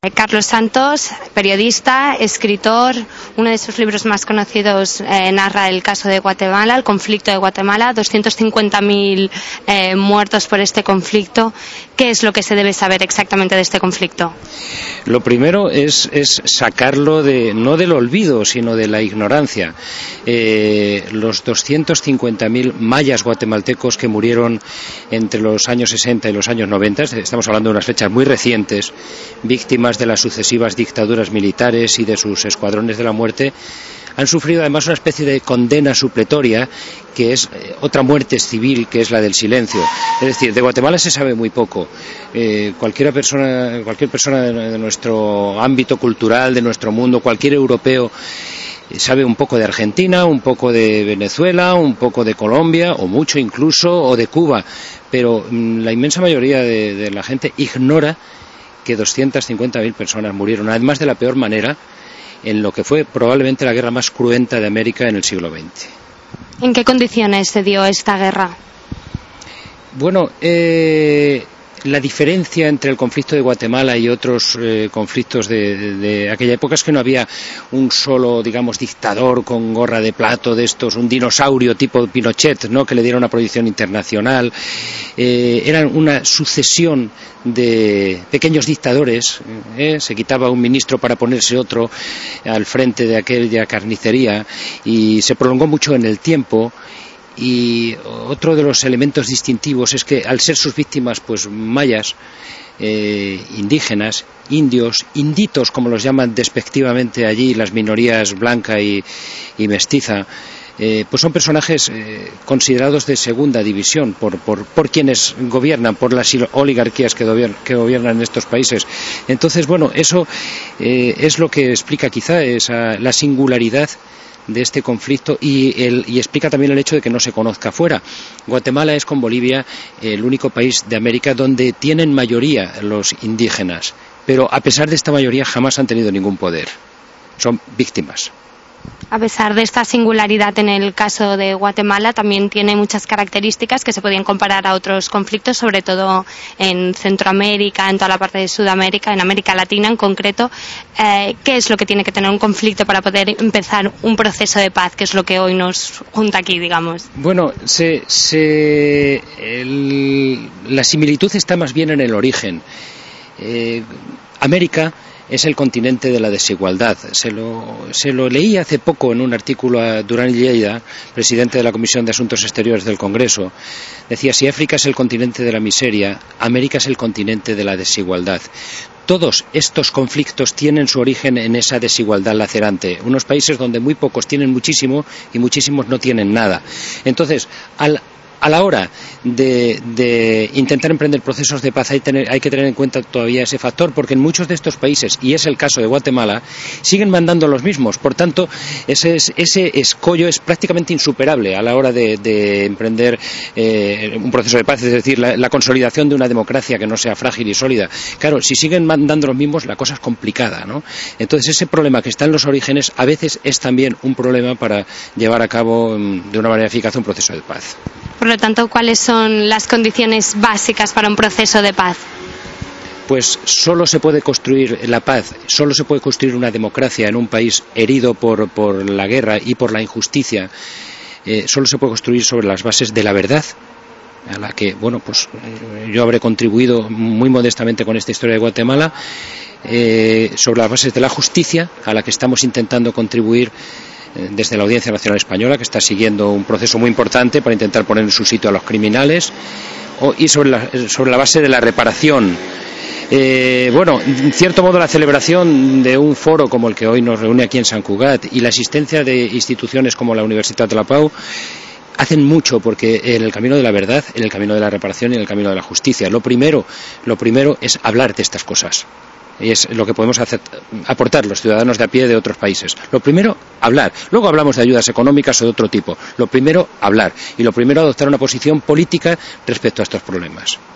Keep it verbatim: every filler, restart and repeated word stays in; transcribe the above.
Carlos Santos, periodista, escritor, uno de sus libros más conocidos eh, narra el caso de Guatemala, el conflicto de Guatemala, doscientos cincuenta mil eh, muertos por este conflicto. ¿Qué es lo que se debe saber exactamente de este conflicto? Lo primero es, es sacarlo de, no del olvido, sino de la ignorancia. Eh, los doscientos cincuenta mil mayas guatemaltecos que murieron entre los años sesenta y los años noventa, estamos hablando de unas fechas muy recientes, víctimas de las sucesivas dictaduras militares y de sus escuadrones de la muerte, han sufrido además una especie de condena supletoria, que es otra muerte civil, que es la del silencio. Es decir, de Guatemala se sabe muy poco. Eh, cualquier persona, cualquier persona de, de nuestro ámbito cultural, de nuestro mundo, cualquier europeo, sabe un poco de Argentina, un poco de Venezuela, un poco de Colombia, o mucho incluso, o de Cuba. Pero mmm, la inmensa mayoría de, de la gente ignora que doscientas cincuenta mil personas murieron, además de la peor manera, en lo que fue probablemente la guerra más cruenta de América en el siglo veinte. ¿En qué condiciones se dio esta guerra? Bueno, eh, la diferencia entre el conflicto de Guatemala y otros eh, conflictos de, de, de aquella época es que no había un solo, digamos, dictador con gorra de plato de estos, un dinosaurio tipo Pinochet, ¿no?, que le diera una proyección internacional. Eh, eran una sucesión de pequeños dictadores, ¿eh? Se quitaba un ministro para ponerse otro al frente de aquella carnicería y se prolongó mucho en el tiempo. Y otro de los elementos distintivos es que al ser sus víctimas pues mayas, eh, indígenas, indios, inditos como los llaman despectivamente allí las minorías blanca y, y mestiza, Eh, pues son personajes eh, considerados de segunda división por, por, por quienes gobiernan, por las oligarquías que, gobiernan, que gobiernan en estos países. Entonces, bueno, eso eh, es lo que explica quizá esa, la singularidad de este conflicto y, el, y explica también el hecho de que no se conozca fuera. Guatemala es, con Bolivia, el único país de América donde tienen mayoría los indígenas, pero a pesar de esta mayoría jamás han tenido ningún poder. Son víctimas. A pesar de esta singularidad en el caso de Guatemala, también tiene muchas características que se podían comparar a otros conflictos, sobre todo en Centroamérica, en toda la parte de Sudamérica, en América Latina en concreto. Eh, ¿Qué es lo que tiene que tener un conflicto para poder empezar un proceso de paz, que es lo que hoy nos junta aquí, digamos? Bueno, se, se, el, la similitud está más bien en el origen. Eh, América es el continente de la desigualdad. Se lo, se lo leí hace poco en un artículo a Durán Lleida, presidente de la Comisión de Asuntos Exteriores del Congreso. Decía, si África es el continente de la miseria, América es el continente de la desigualdad. Todos estos conflictos tienen su origen en esa desigualdad lacerante. Unos países donde muy pocos tienen muchísimo y muchísimos no tienen nada. Entonces, al A la hora de, de intentar emprender procesos de paz hay, tener, hay que tener en cuenta todavía ese factor, porque en muchos de estos países, y es el caso de Guatemala, siguen mandando los mismos. Por tanto, ese, ese escollo es prácticamente insuperable a la hora de, de emprender eh, un proceso de paz, es decir, la, la consolidación de una democracia que no sea frágil y sólida. Claro, si siguen mandando los mismos, la cosa es complicada, ¿no? Entonces, ese problema que está en los orígenes a veces es también un problema para llevar a cabo de una manera eficaz un proceso de paz. Por lo tanto, ¿cuáles son las condiciones básicas para un proceso de paz? Pues solo se puede construir la paz, solo se puede construir una democracia en un país herido por, por la guerra y por la injusticia. Eh, solo se puede construir sobre las bases de la verdad, a la que, bueno, pues yo habré contribuido muy modestamente con esta historia de Guatemala, eh, sobre las bases de la justicia, a la que estamos intentando contribuir desde la Audiencia Nacional Española, que está siguiendo un proceso muy importante para intentar poner en su sitio a los criminales, y sobre la, sobre la base de la reparación. Eh, bueno, en cierto modo la celebración de un foro como el que hoy nos reúne aquí en Sant Cugat y la asistencia de instituciones como la Universitat de la Pau hacen mucho, porque en el camino de la verdad, en el camino de la reparación y en el camino de la justicia, lo primero, lo primero es hablar de estas cosas. Y es lo que podemos hacer, aportar los ciudadanos de a pie de otros países. Lo primero, hablar. Luego hablamos de ayudas económicas o de otro tipo. Lo primero, hablar. Y lo primero, adoptar una posición política respecto a estos problemas.